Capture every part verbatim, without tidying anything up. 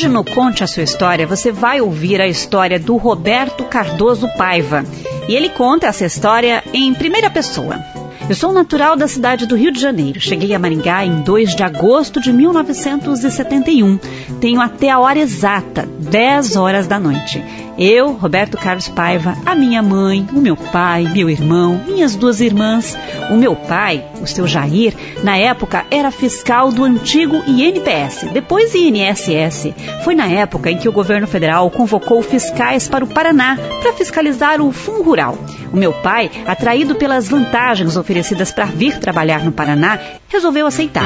Hoje no Conte a Sua História, você vai ouvir a história do Roberto Cardoso Paiva. E ele conta essa história em primeira pessoa. Eu sou natural da cidade do Rio de Janeiro. Cheguei a Maringá em dois de agosto de mil novecentos e setenta e um. Tenho até a hora exata, dez horas da noite. Eu, Roberto Carlos Paiva, a minha mãe, o meu pai, meu irmão, minhas duas irmãs. O meu pai, o seu Jair, na época era fiscal do antigo I N P S, depois I N S S. Foi na época em que o governo federal convocou fiscais para o Paraná para fiscalizar o Fundo Rural. O meu pai, atraído pelas vantagens oferecidas para vir trabalhar no Paraná, resolveu aceitar.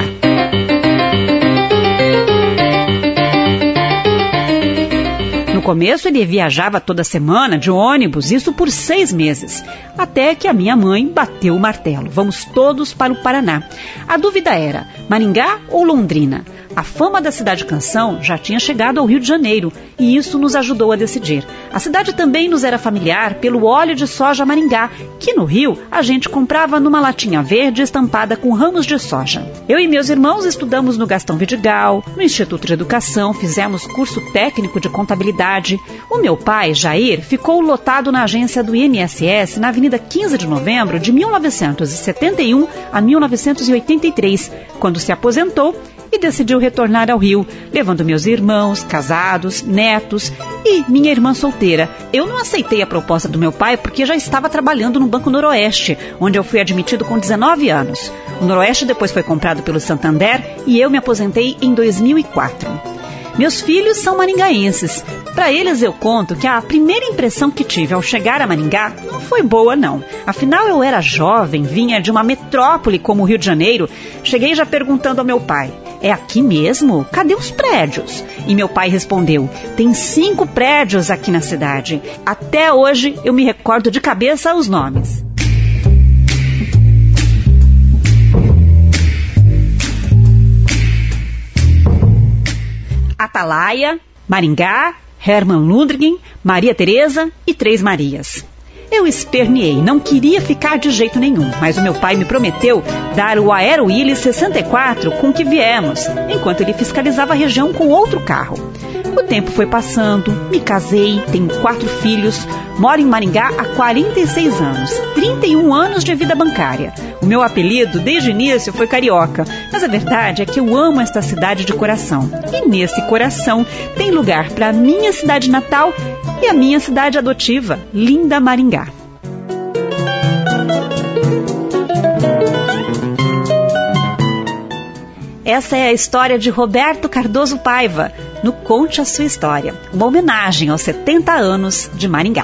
No começo ele viajava toda semana de ônibus, isso por seis meses, até que a minha mãe bateu o martelo. Vamos todos para o Paraná. A dúvida era, Maringá ou Londrina? A fama da Cidade Canção já tinha chegado ao Rio de Janeiro e isso nos ajudou a decidir. A cidade também nos era familiar pelo óleo de soja Maringá, que no Rio a gente comprava numa latinha verde estampada com ramos de soja. Eu e meus irmãos estudamos no Gastão Vidigal, no Instituto de Educação, fizemos curso técnico de contabilidade. O meu pai, Jair, ficou lotado na agência do I N S S na Avenida quinze de novembro de mil novecentos e setenta e um a mil novecentos e oitenta e três, quando se aposentou e decidiu retornar ao Rio, levando meus irmãos, casados, netos e minha irmã solteira. Eu não aceitei a proposta do meu pai porque já estava trabalhando no Banco Noroeste, onde eu fui admitido com dezenove anos. O Noroeste depois foi comprado pelo Santander e eu me aposentei em dois mil e quatro. Meus filhos são maringaenses. Para eles eu conto que a primeira impressão que tive ao chegar a Maringá não foi boa, não. Afinal, eu era jovem, vinha de uma metrópole como o Rio de Janeiro. Cheguei já perguntando ao meu pai, é aqui mesmo? Cadê os prédios? E meu pai respondeu, tem cinco prédios aqui na cidade. Até hoje eu me recordo de cabeça os nomes. Atalaia, Maringá, Herman Lundgren, Maria Tereza e Três Marias. Eu esperneei, não queria ficar de jeito nenhum, mas o meu pai me prometeu dar o Aero Willys sessenta e quatro com que viemos, enquanto ele fiscalizava a região com outro carro. O tempo foi passando, me casei, tenho quatro filhos, moro em Maringá há quarenta e seis anos, trinta e um anos de vida bancária. O meu apelido, desde o início, foi Carioca, mas a verdade é que eu amo esta cidade de coração. E nesse coração tem lugar para a minha cidade natal e a minha cidade adotiva, linda Maringá. Essa é a história de Roberto Cardoso Paiva, no Conte a Sua História, uma homenagem aos setenta anos de Maringá.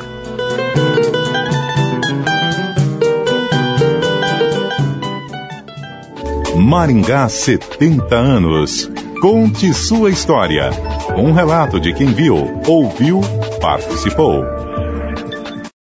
Maringá setenta anos. Conte sua história. Um relato de quem viu, ouviu, participou.